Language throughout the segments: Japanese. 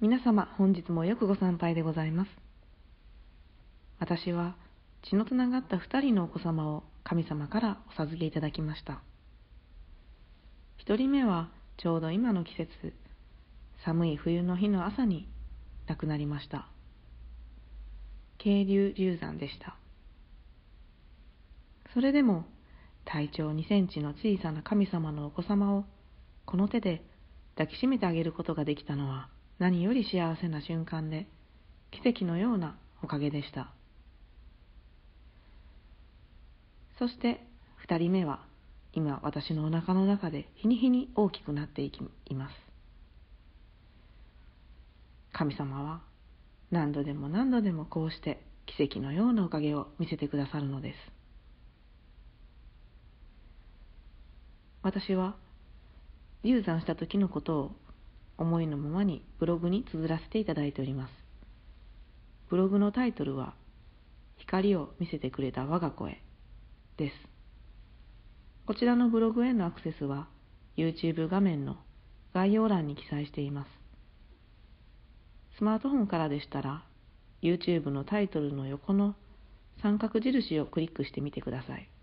皆様、本日もよくご参拝でございます。私は血のつながった2人のお子様を神様からお授けいただきました。1人目はちょうど今の季節、寒い冬の日の朝に亡くなりました。渓流流産でした。それでも体長2センチの小さな神様のお子様をこの手で抱きしめてあげることができたのは何より幸せな瞬間で、奇跡のようなおかげでした。そして2人目は今私のお腹の中で日に日に大きくなっています。神様は何度でも何度でもこうして奇跡のようなおかげを見せてくださるのです。私は流産した時のことを思いのままにブログに綴らせていただいております。ブログのタイトルは光を見せてくれた我が声です。こちらのブログへのアクセスは YouTube 画面の概要欄に記載しています。スマートフォンからでしたら YouTube のタイトルの横の三角印をクリックしてみてください。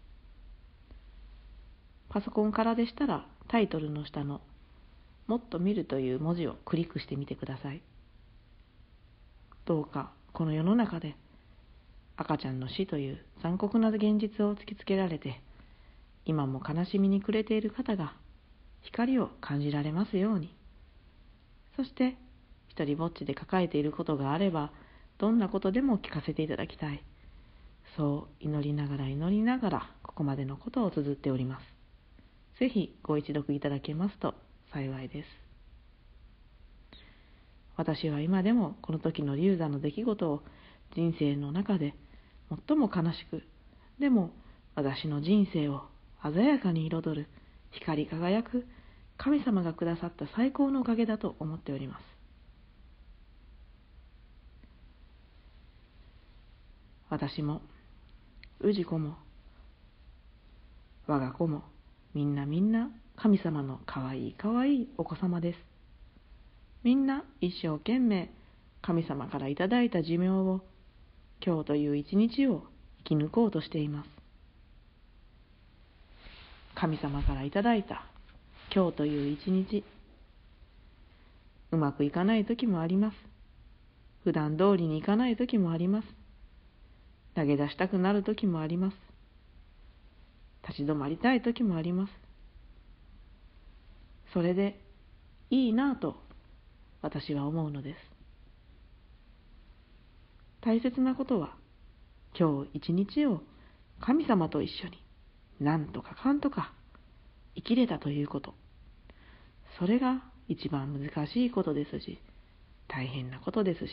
パソコンからでしたらタイトルの下のもっと見るという文字をクリックしてみてください。どうかこの世の中で赤ちゃんの死という残酷な現実を突きつけられて今も悲しみに暮れている方が光を感じられますように。そして一人ぼっちで抱えていることがあればどんなことでも聞かせていただきたい。そう祈りながらここまでのことを綴っております。ぜひご一読いただけますと幸いです。私は今でもこの時の流産の出来事を人生の中で最も悲しく、でも私の人生を鮮やかに彩る光り輝く神様がくださった最高のおかげだと思っております。私も氏子も我が子もみんな神様のかわいいお子様です。みんな一生懸命神様からいただいた寿命を今日という一日を生き抜こうとしています。神様からいただいた今日という一日、うまくいかない時もあります。普段通りにいかない時もあります。投げ出したくなる時もあります。立ち止まりたい時もあります。それでいいなぁと私は思うのです。大切なことは今日一日を神様と一緒になんとかかんとか生きれたということ。それが一番難しいことですし、大変なことですし、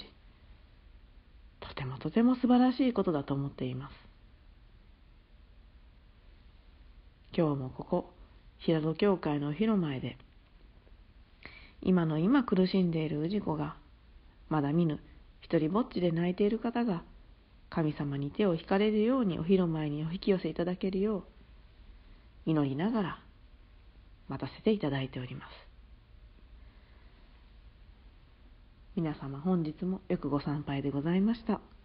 とても素晴らしいことだと思っています。今日もここ平戸教会のお広前で今苦しんでいる氏子が、まだ見ぬ一人ぼっちで泣いている方が神様に手を引かれるようにお広前にお引き寄せいただけるよう祈りながら待たせていただいております。皆様本日もよくご参拝でございました。